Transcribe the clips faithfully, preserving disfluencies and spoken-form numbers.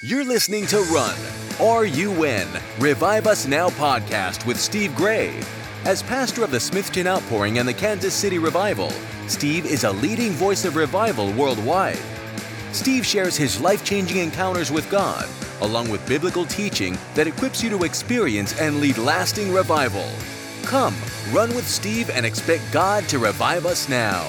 You're listening to Run, or You Win, Revive Us Now podcast with Steve Gray. As pastor of the Smithton Outpouring and the Kansas City Revival, Steve is a leading voice of revival worldwide. Steve shares his life-changing encounters with God, along with biblical teaching that equips you to experience and lead lasting revival. Come, run with Steve and expect God to revive us now.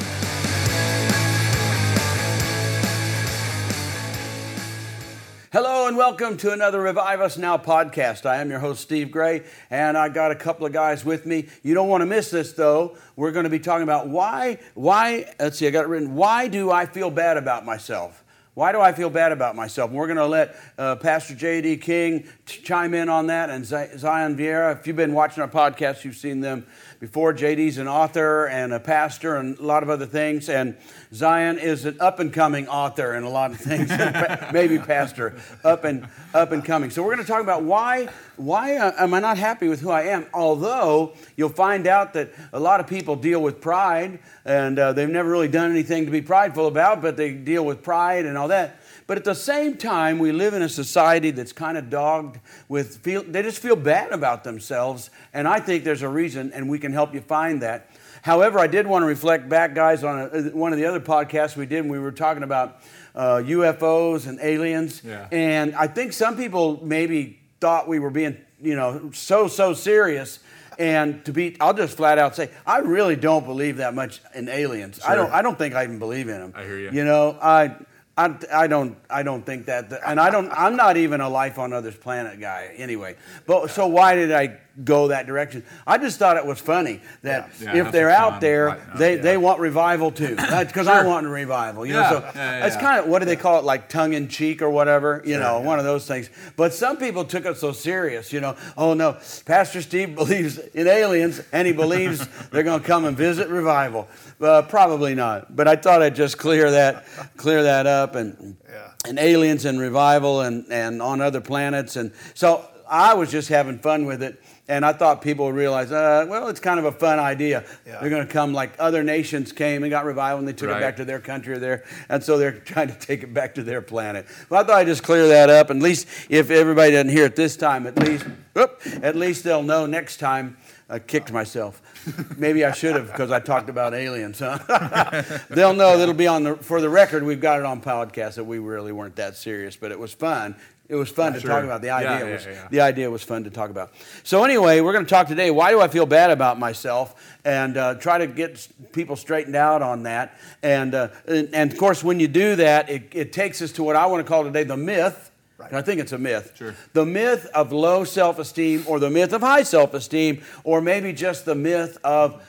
Hello and welcome to another Revive Us Now podcast. I am your host, Steve Gray, and I got a couple of guys with me. You don't want to miss this, though. We're going to be talking about why, why, let's see, I got it written, why do I feel bad about myself? Why do I feel bad about myself? And we're going to let uh, Pastor J D. King t- chime in on that, and Z- Zion Vieira. If you've been watching our podcast, you've seen them before. J D's an author and a pastor and a lot of other things, and Zion is an up-and-coming author and a lot of things, maybe pastor, up and up and coming. So we're going to talk about why why uh, am I not happy with who I am? Although you'll find out that a lot of people deal with pride, and uh, they've never really done anything to be prideful about, but they deal with pride and all that. But at the same time, we live in a society that's kind of dogged with, feel, they just feel bad about themselves, and I think there's a reason, and we can help you find that. However, I did want to reflect back, guys, on a, one of the other podcasts we did, and we were talking about uh, U F Os and aliens, yeah. and I think some people maybe thought we were being, you know, so, so serious. And to be, I'll just flat out say, I really don't believe that much in aliens. Sure. I don't. I don't think I even believe in them. I hear you. You know, I, I, I don't. I don't think that. And I don't. I'm not even a life on others planet guy anyway. But so why did I go that direction? I just thought it was funny that Yeah. Yeah, if they're out fun. there, Right. they, Yeah. they want revival too. Because I want a revival. You Yeah. know, so Yeah, yeah, it's yeah. kind of, what do they call it, like tongue in cheek or whatever. You Sure, know, yeah. one of those things. But some people took it so serious. You know, oh no, Pastor Steve believes in aliens and he believes they're going to come and visit revival. Uh, probably not. But I thought I'd just clear that clear that up and Yeah. and aliens and revival and and on other planets. And so I was just having fun with it. And I thought people would realize, uh, well, it's kind of a fun idea. Yeah. They're going to come like other nations came and got revival and they took Right. it back to their country or their, and so they're trying to take it back to their planet. Well, I thought I'd just clear that up. At least if everybody doesn't hear it this time, at least, whoop, at least they'll know next time. I kicked myself. Maybe I should have because I talked about aliens, huh? They'll know that'll be on the, for the record, we've got it on podcast that we really weren't that serious, but it was fun. It was fun to Sure. talk about. The idea Yeah, yeah, was yeah. the idea was fun to talk about. So anyway, we're going to talk today. Why do I feel bad about myself? And uh, try to get people straightened out on that. And, uh, and and of course, when you do that, it, it takes us to what I want to call today the myth. Right. And I think it's a myth. Sure. The myth of low self-esteem, or the myth of high self-esteem, or maybe just the myth of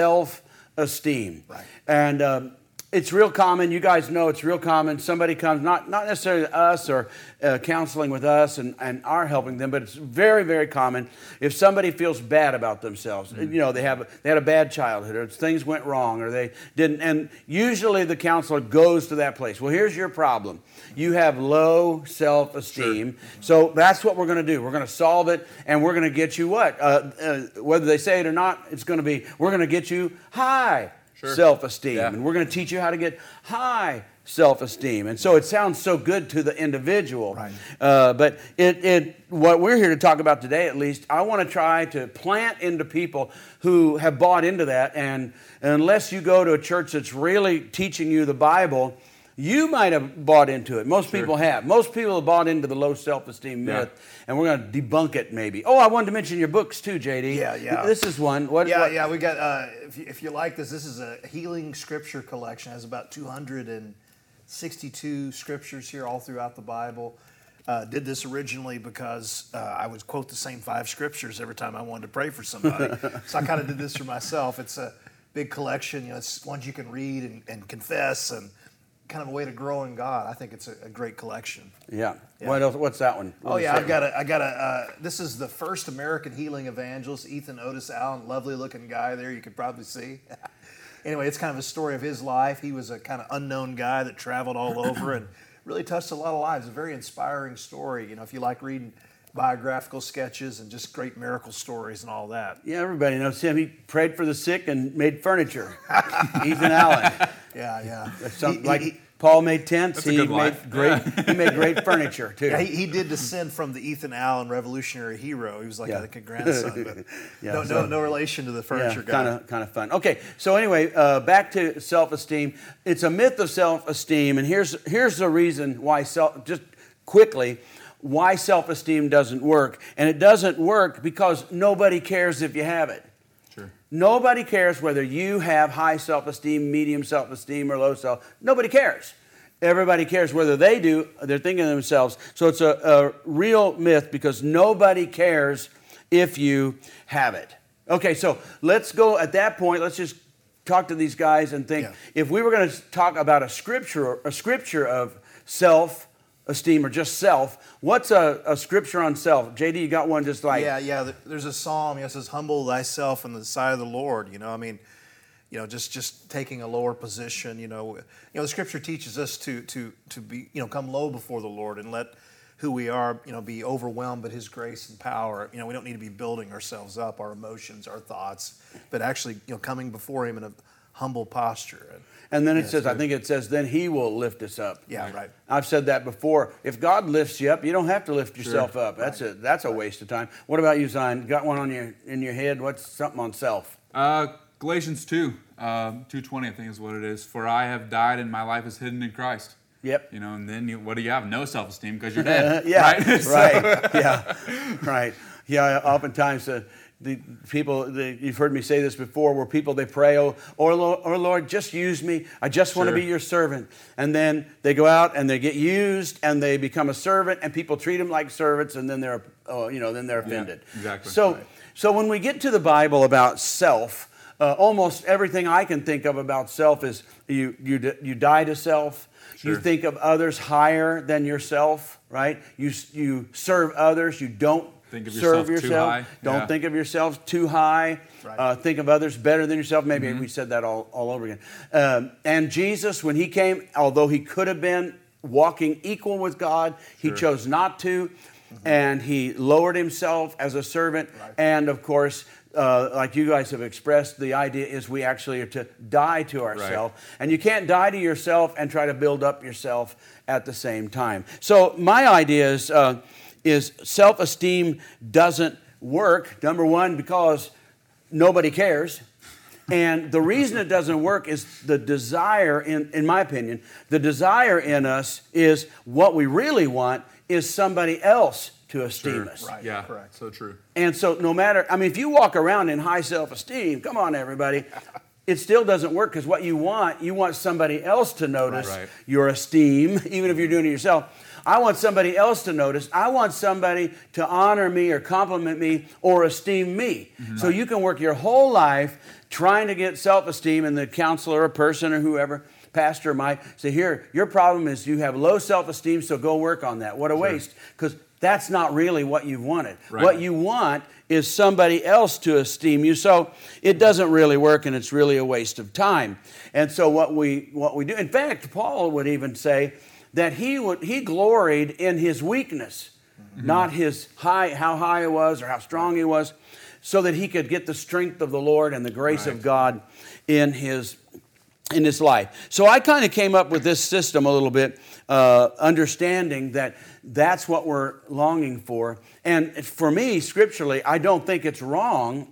self-esteem. Right. And um, it's real common. You guys know it's real common. Somebody comes, not, not necessarily us or uh, counseling with us and, and are helping them, but it's very, very common if somebody feels bad about themselves. Mm-hmm. You know, they have they had a bad childhood or things went wrong or they didn't. And usually the counselor goes to that place. Well, here's your problem. You have low self-esteem. Sure. So that's what we're going to do. We're going to solve it, and we're going to get you what? Uh, uh, whether they say it or not, it's going to be, we're going to get you high Sure. self-esteem. Yeah. And we're going to teach you how to get high self-esteem. And so it sounds so good to the individual. Right. Uh, but it, it, what we're here to talk about today, at least, I want to try to plant into people who have bought into that. And unless you go to a church that's really teaching you the Bible, you might have bought into it. Most Sure. people have. Most people have bought into the low self-esteem Yeah. myth. And we're going to debunk it maybe. Oh, I wanted to mention your books too, J D. Yeah, yeah. This is one. What, Yeah, what- yeah, we got, uh, if, you, if you like this, this is a healing scripture collection. It has about two hundred sixty-two scriptures here all throughout the Bible. Uh, did this originally because uh, I would quote the same five scriptures every time I wanted to pray for somebody. So I kind of did this for myself. It's a big collection. You know, it's ones you can read and, and confess and kind of a way to grow in God. I think it's a, a great collection. Yeah. Yeah. What else? What's that one? Oh What is yeah, that I've got a, I got a. Uh, this is the first American healing evangelist, Ethan Otis Allen, lovely looking guy there. You could probably see. Anyway, it's kind of a story of his life. He was a kind of unknown guy that traveled all over and really touched a lot of lives. A very inspiring story. You know, if you like reading biographical sketches and just great miracle stories and all that. Yeah, everybody knows him. He prayed for the sick and made furniture. Ethan Allen. Yeah, yeah. Some, He- like he- Paul made tents, That's a he good made life. great he made great furniture too. Yeah, he, he did descend from the Ethan Allen Revolutionary Hero. He was like Yeah. a, like a grandson, but Yeah, no, so- no, no relation to the furniture guy. kind of kind of fun. Okay, so anyway, uh, back to self-esteem. It's a myth of self-esteem, and here's here's the reason why self. Just quickly, why self-esteem doesn't work, and it doesn't work because nobody cares if you have it. Sure. Nobody cares whether you have high self-esteem, medium self-esteem, or low self. Nobody cares. Everybody cares whether they do. They're thinking of themselves. So it's a, a real myth because nobody cares if you have it. Okay, so let's go at that point. Let's just talk to these guys and think, Yeah. if we were going to talk about a scripture, a scripture of self-esteem or just self, what's a, a scripture on self? J D, you got one just like... Yeah, yeah. th- There's a psalm. You know, it says, "Humble thyself in the sight of the Lord." You know, I mean, you know, just just taking a lower position. You know, you know, the Scripture teaches us to to to be, you know, come low before the Lord and let who we are, you know, be overwhelmed by His grace and power. You know, we don't need to be building ourselves up, our emotions, our thoughts, but actually, you know, coming before Him in a humble posture. And, And then it Yeah, says, so- I think it says, then He will lift us up. yeah, right. I've said that before. If God lifts you up, you don't have to lift yourself up. That's a that's a waste of time. What about you, Zion? Got one on your in your head? What's something on self? Uh, Galatians two, um, two twenty, I think is what it is. For I have died, and my life is hidden in Christ. Yep. You know, and then you, what do you have? No self-esteem because you're dead. yeah. Right. So- Right. Yeah. Right. Yeah. Oftentimes, uh, the people the, you've heard me say this before, where people they pray, "Oh, or Lord, or Lord, just use me. I just want to Sure. be your servant." And then they go out and they get used, and they become a servant, and people treat them like servants, and then they're, oh, you know, then they're offended. exactly. So, Right. so when we get to the Bible about self, uh, almost everything I can think of about self is you you d- you die to self. You Sure. think of others higher than yourself, right? You you serve others. You don't Think of serve yourself too yourself. high. Don't Yeah. think of yourself too high. Right. Uh, think of others better than yourself. Maybe Mm-hmm. we said that all, all over again. Um, and Jesus, when He came, although He could have been walking equal with God, He Sure. chose not to. And He lowered Himself as a servant. Right. And of course, uh, like you guys have expressed, the idea is we actually are to die to ourselves. And you can't die to yourself and try to build up yourself at the same time. So my idea is, uh, is self-esteem doesn't work. Number one, because nobody cares. And the reason it doesn't work is the desire, in, in my opinion, the desire in us is what we really want is somebody else to esteem Sure. us. Right. Yeah, Correct. so true. And so no matter, I mean, if you walk around in high self-esteem, come on, everybody, it still doesn't work because what you want, you want somebody else to notice Right. your esteem, even if you're doing it yourself. I want somebody else to notice. I want somebody to honor me or compliment me or esteem me. So you can work your whole life trying to get self-esteem, and the counselor or person or whoever, pastor might say, here, your problem is you have low self-esteem, so go work on that. What a waste, because that's not really what you've wanted. Right. What you want is somebody else to esteem you. So it doesn't really work, and it's really a waste of time. And so what we what we do, in fact, Paul would even say that he would he gloried in his weakness, mm-hmm. not his high, how high he was or how strong he was, so that he could get the strength of the Lord and the grace Right. of God in his in his life. So I kind of came up with this system a little bit, uh, understanding that that's what we're longing for. And for me, scripturally, I don't think it's wrong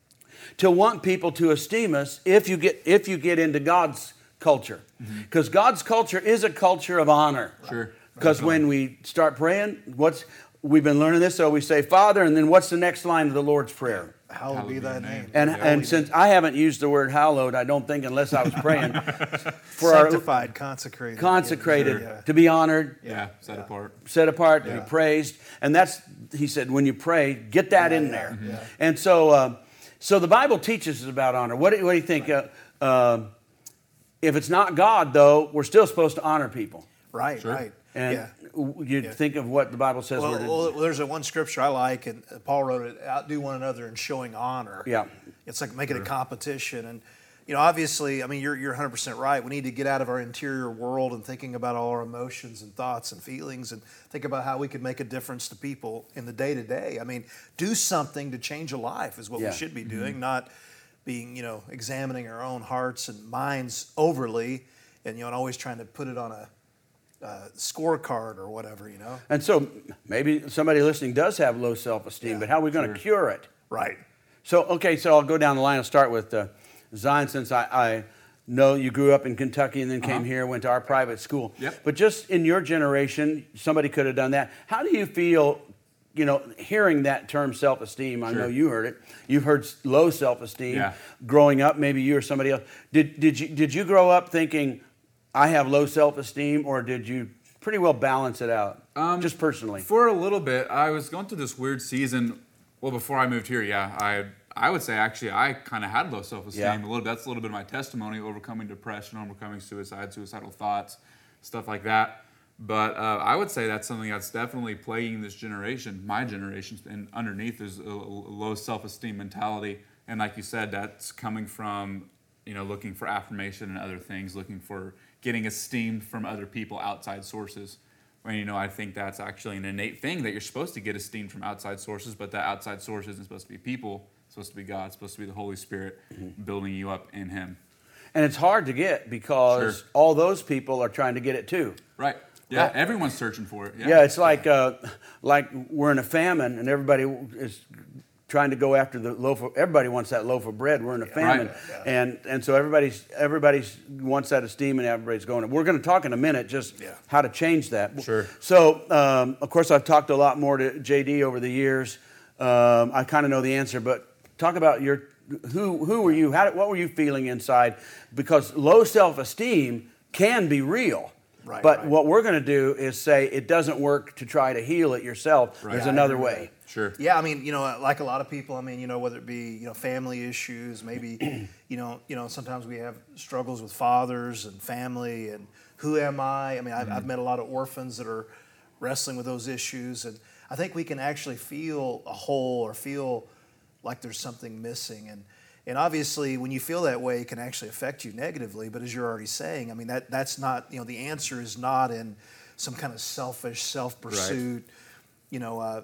to want people to esteem us if you get if you get into God's culture. Because mm-hmm. God's culture is a culture of honor. Sure. Because when we start praying, what's we've been learning this, so we say, Father, and then what's the next line of the Lord's Prayer? Hallowed be thy name. And, Holy and name. since I haven't used the word hallowed, I don't think, unless I was praying, for Sanctified, consecrated. our consecrated, Yeah. to be honored, Yeah, set apart. set apart, to Yeah. be praised. And that's, he said, when you pray, get that Yeah, in yeah, there. yeah. And so uh, so the Bible teaches us about honor. What do, what do you think? Uh, uh, if it's not God, though, we're still supposed to honor people. Right, Sure. right. And yeah. you Yeah. think of what the Bible says. Well, we're to- well, there's a one scripture I like, and Paul wrote it, outdo one another in showing honor. Yeah. It's like making a competition. And, you know, obviously, I mean, you're, you're one hundred percent right. We need to get out of our interior world and thinking about all our emotions and thoughts and feelings and think about how we could make a difference to people in the day-to-day. I mean, do something to change a life is what Yeah. we should be doing, not being, you know, examining our own hearts and minds overly and you know, and always trying to put it on a uh, scorecard or whatever, you know. And so maybe somebody listening does have low self-esteem, Yeah, but how are we going to sure. cure it? Right. So, okay, so I'll go down the line. I'll start with uh, Zion, since I, I know you grew up in Kentucky and then came Uh-huh. here, went to our private school. Yep. But just in your generation, somebody could have done that. How do you feel, you know, hearing that term self-esteem? I Sure. know you heard it. You've heard s- low self-esteem Yeah. growing up, maybe you or somebody else. Did, did, you, did you grow up thinking, I have low self-esteem, or did you pretty well balance it out, Um, just personally? For a little bit, I was going through this weird season. Well, before I moved here, yeah, I I would say actually I kind of had low self-esteem Yeah. a little bit. That's a little bit of my testimony, overcoming depression, overcoming suicide, suicidal thoughts, stuff like that. But uh, I would say that's something that's definitely plaguing this generation, my generation, and underneath there's a, a low self-esteem mentality. And like you said, that's coming from, you know, looking for affirmation and other things, looking for getting esteemed from other people, outside sources. When, you know, I think that's actually an innate thing that you're supposed to get esteemed from outside sources, but that outside source isn't supposed to be people. It's supposed to be God. It's supposed to be the Holy Spirit Mm-hmm. building you up in Him. And it's hard to get because Sure. all those people are trying to get it too. Right. Yeah. Well- Everyone's searching for it. Yeah. Yeah, it's like uh, like we're in a famine and everybody is trying to go after the loaf of, everybody wants that loaf of bread. We're in a famine. Right. Yeah. And and so everybody's everybody's wants that esteem and everybody's going. We're going to talk in a minute just Yeah. how to change that. Sure. So um, of course I've talked a lot more to J D over the years. Um, I kind of know the answer, but talk about your who who were you? How what were you feeling inside? Because low self-esteem can be real. Right, But right. what we're going to do is say it doesn't work to try to heal it yourself. Right. There's Yeah, I another agree with way. Sure. Yeah, I mean, you know, like a lot of people, I mean, you know, whether it be, you know, family issues, maybe, you know, you know, sometimes we have struggles with fathers and family and who am I? I mean, I've, I've met a lot of orphans that are wrestling with those issues, and I think we can actually feel a hole or feel like there's something missing, and and obviously when you feel that way, it can actually affect you negatively. But as you're already saying, I mean, that that's not, you know, the answer is not in some kind of selfish self-pursuit, you know. Uh,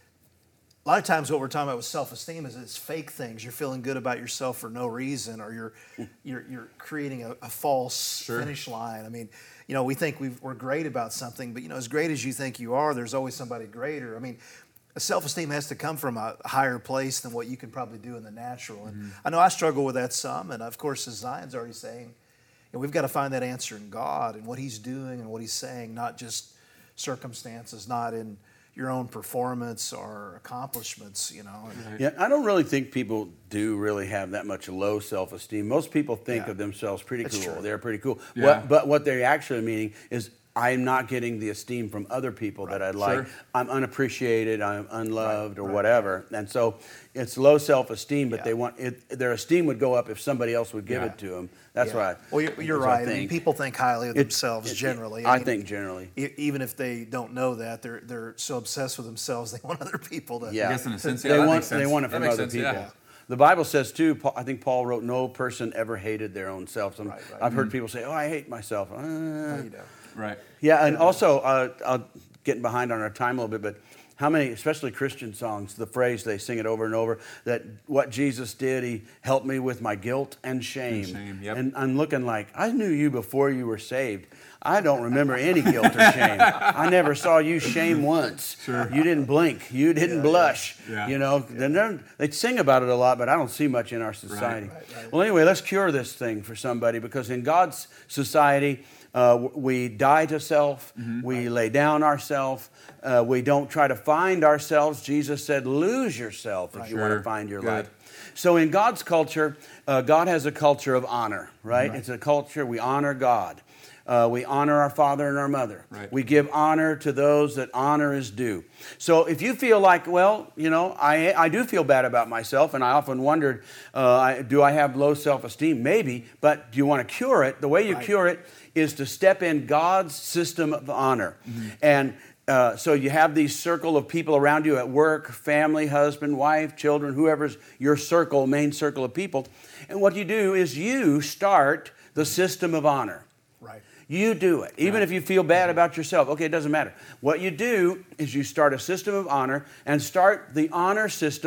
A lot of times what we're talking about with self-esteem is it's fake things. You're feeling good about yourself for no reason, or you're you're, you're creating a, a false Sure. finish line. I mean, you know, we think we've, we're great about something, but, you know, as great as you think you are, there's always somebody greater. I mean, self-esteem has to come from a higher place than what you can probably do in the natural. And I know I struggle with that some, and of course, as Zion's already saying, you know, we've got to find that answer in God and what He's doing and what He's saying, not just circumstances, not in your own performance or accomplishments, you know. And, Yeah, I don't really think people do really have that much low self-esteem. Most people think Yeah. of themselves pretty That's cool. true. They're pretty cool. Yeah. What, but what they're actually meaning is I'm not getting the esteem from other people that I'd like. Sure. I'm unappreciated, I'm unloved, Right, or right. whatever. And so it's low self-esteem, but Yeah. they want it, their esteem would go up if somebody else would give Yeah. it to them. That's yeah. right. Well, you're, you're That's what I right. I mean, think. people think highly of It- themselves it- generally. I mean, think generally. e- even if they don't know that, they're they're so obsessed with themselves, they want other people to. Yeah. I guess in a sense, yeah, they that want makes sense. they want it That from makes other sense, people. yeah. The Bible says too. Paul, I think Paul wrote, "No person ever hated their own self." Some- Right, right. I've heard people say, "Oh, I hate myself." Uh, No, you don't. Right. yeah, and also, uh, I'll getting behind on our time a little bit, but how many, especially Christian songs, the phrase they sing it over and over that what Jesus did, He helped me with my guilt and shame. And shame, yep. And I'm looking like I knew you before you were saved. I don't remember any guilt or shame. I never saw you shame once. Sure. You didn't blink. You didn't blush. Yeah. You know, then they're- they sing about it a lot, but I don't see much in our society. right, right. Well, anyway, let's cure this thing for somebody, because in God's society, uh, w- we die to self. We lay down ourselves. Uh, we don't try to find ourselves. Jesus said, "Lose yourself if you want to Sure. find your Good. life." So in God's culture, uh, God has a culture of honor, right? It's a culture, we honor God. Uh, we honor our father and our mother. Right. We give honor to those that honor is due. So if you feel like, well, you know, I, I do feel bad about myself, and I often wondered, uh, I, do I have low self-esteem? Maybe, but do you want to cure it? The way you Right. cure it is to step in God's system of honor. Mm-hmm. And uh, so you have these circle of people around you at work, family, husband, wife, children, whoever's your circle, main circle of people. And what you do is you start the system of honor. Right. You do it. Even Right. if you feel bad about yourself. Okay, it doesn't matter. What you do is you start a system of honor and start the honor system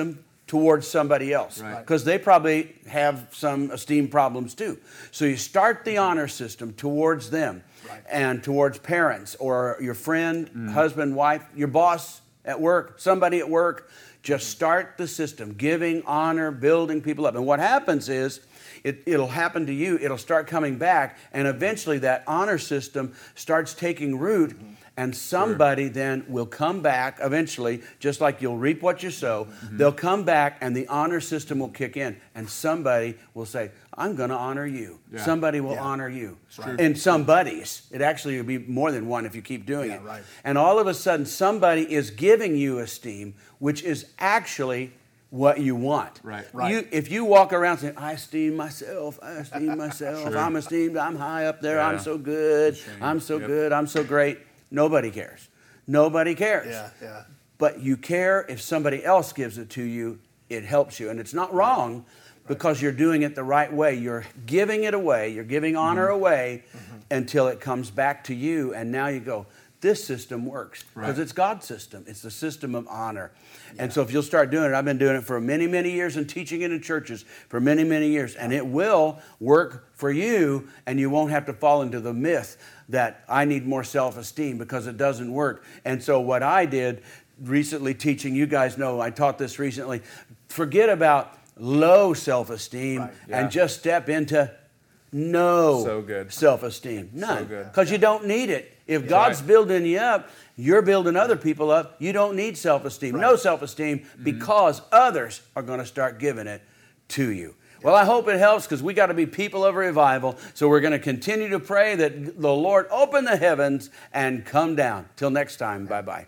towards somebody else, Right. because they probably have some esteem problems too. So you start the honor system towards them, Right. and towards parents or your friend, husband, wife, your boss at work, somebody at work. Just start the system, giving honor, building people up. And what happens is, it, it'll happen to you, it'll start coming back, and eventually that honor system starts taking root, and somebody then will come back eventually, just like you'll reap what you sow. Mm-hmm. They'll come back and the honor system will kick in, and somebody will say, I'm going to honor you. Yeah. Somebody will Yeah. honor you. True. And somebody's. It actually will be more than one if you keep doing Yeah, it. right. And all of a sudden, somebody is giving you esteem, which is actually what you want. Right. Right. You, if you walk around saying, I esteem myself, I esteem myself, Sure. I'm esteemed, I'm high up there, Yeah. I'm so good, Shame. I'm so Yep. good, I'm so great, nobody cares. Nobody cares. Yeah, yeah. But you care if somebody else gives it to you, it helps you. And it's not wrong because you're doing it the right way. You're giving it away, you're giving honor away until it comes back to you. And now you go, this system works because Right. it's God's system. It's the system of honor. And so if you'll start doing it, I've been doing it for many, many years and teaching it in churches for many, many years. And it will work for you, and you won't have to fall into the myth that I need more self-esteem, because it doesn't work. And so what I did recently teaching, you guys know, I taught this recently, forget about low self-esteem Right. Yeah. and just step into no So good. self-esteem. None. good. Because you don't need it. If God's right. building you up, you're building other people up. You don't need self-esteem. No self-esteem, because others are going to start giving it to you. Well, I hope it helps, because we got to be people of revival. So we're going to continue to pray that the Lord open the heavens and come down. Till next time, bye-bye.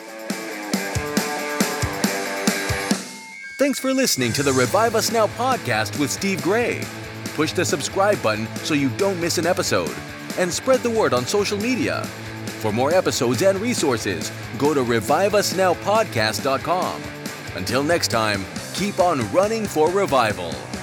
Thanks for listening to the Revive Us Now podcast with Steve Gray. Push the subscribe button so you don't miss an episode, and spread the word on social media. For more episodes and resources, go to revive us now podcast dot com. Until next time, keep on running for revival.